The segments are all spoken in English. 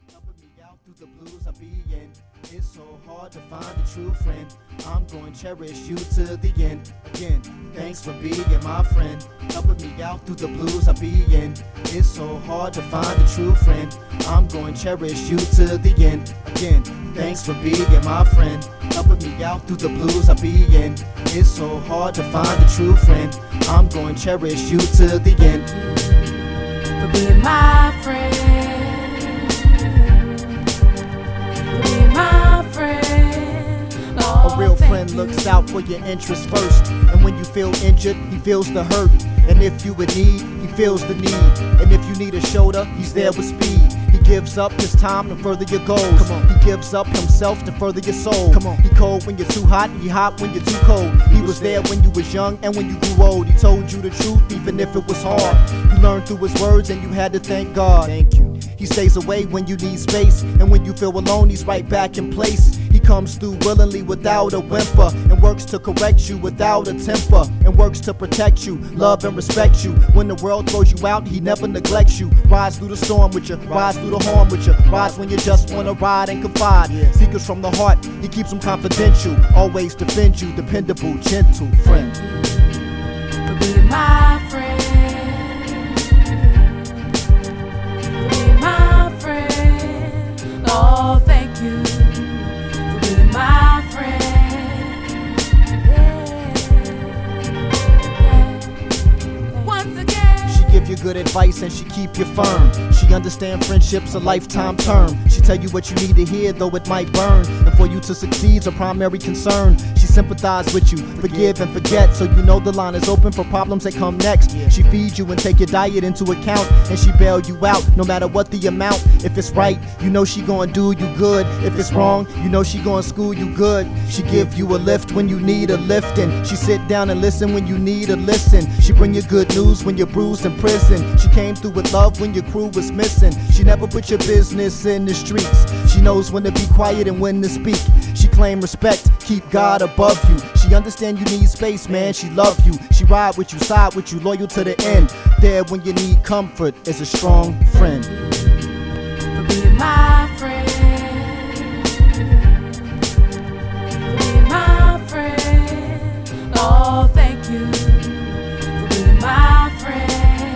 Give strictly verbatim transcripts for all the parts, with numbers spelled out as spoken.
Helping me out through the blues I be in. It's so hard to find a true friend. I'm going to cherish you to the end. Again, thanks for being my friend. Helping me out through the blues I be in. It's so hard to find a true friend. I'm going to cherish you to the end. Again, thanks for being my friend. Helping me out through the blues I be in. It's so hard to find a true friend. I'm going to cherish you to the end. For being my friend. A real friend looks out for your interests first. And when you feel injured, he feels the hurt. And if you in need, he feels the need. And if you need a shoulder, he's there with speed. He gives up his time to further your goals. Come on. He gives up himself to further your soul. Come on. He cold when you're too hot, he hot when you're too cold. He was there when you was young and when you grew old. He told you the truth even if it was hard. You learned through his words and you had to thank God. Thank you. He stays away when you need space, and when you feel alone, he's right back in place. He comes through willingly without a whimper, and works to correct you without a temper, and works to protect you, love and respect you. When the world throws you out, he never neglects you. Rides through the storm with you, rides through the horn with you, rides when you just wanna ride and confide. Secrets from the heart, he keeps them confidential. Always defend you, dependable, gentle friend. For being my friend. Oh, thank you for being my friend. Yeah. Once again, she give you good advice and she keep you firm. She understand friendship's a lifetime term. She tell you what you need to hear, though it might burn. And for you to succeed's her primary concern. She sympathize with you, forgive and forget, so you know the line is open for problems that come next. She feeds you and take your diet into account, and she bail you out no matter what the amount. If it's right, you know she gonna do you good. If it's wrong, you know she gonna school you good. She give you a lift when you need a lifting. She sit down and listen when you need a listen. She bring you good news when you're bruised in prison. She came through with love when your crew was missing. She never put your business in the streets. She knows when to be quiet and when to speak. She claim respect, keep God above you. She understand you need space, man, she love you. She ride with you, side with you, loyal to the end. There when you need comfort is a strong friend. For being my friend. For being my friend. Oh, thank you for being my friend.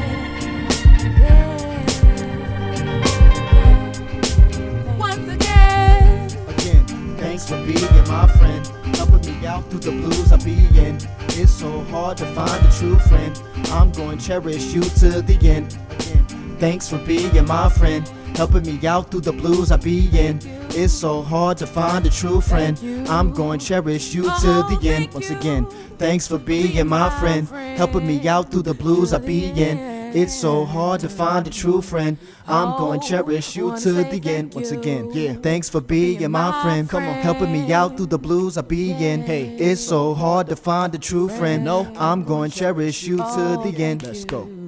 Yeah. Once again. Again, thanks for being my friend. Helping me out through the blues I be in. It's so hard to find a true friend. I'm going to cherish you to the end. Again, thanks for being my friend. Helping me out through the blues I be in. It's so hard to find a true friend. I'm going to cherish you to the end. Once again, thanks for being my friend. Helping me out through the blues I be in. It's so hard to find a true friend. I'm going to cherish you to the end. Once again, yeah. Thanks for being my friend. Come on, helping me out through the blues I be in. Hey, it's so hard to find a true friend. No, I'm going to cherish you to the end. Let's go.